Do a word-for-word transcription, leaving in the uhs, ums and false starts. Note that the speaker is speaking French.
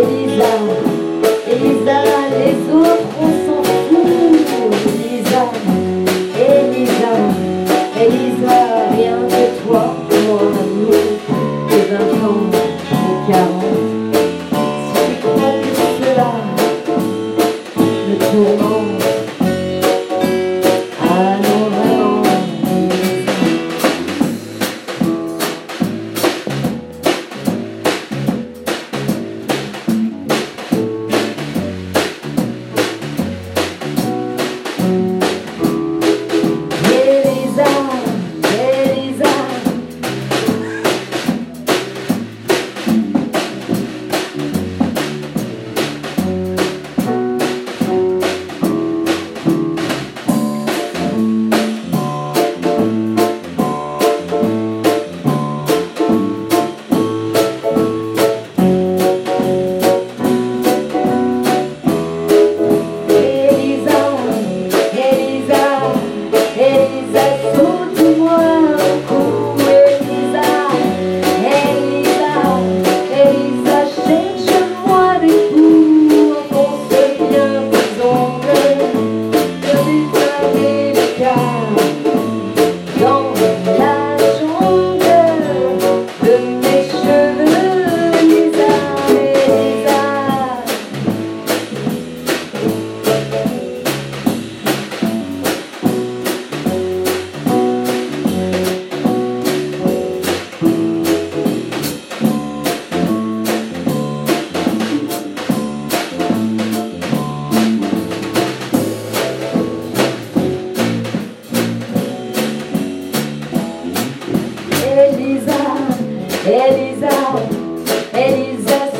Elisa, Elisa, les autres on s'en fout. Elisa, Elisa, Elisa, rien que toi pour un amour de vingt ans, de quarante. Si tu crois que cela me tourmente, ah non vraiment. Elisa, Elisa, Elisa, Elisa, saute-moi un coup. Elisa, Elisa, Elisa, cherche-moi des coups. Enfonce bien tes ongles de l'état délicat dans la jungle de mes cheveux. Elisa, Elisa. Elisa, Elisa, Elisa,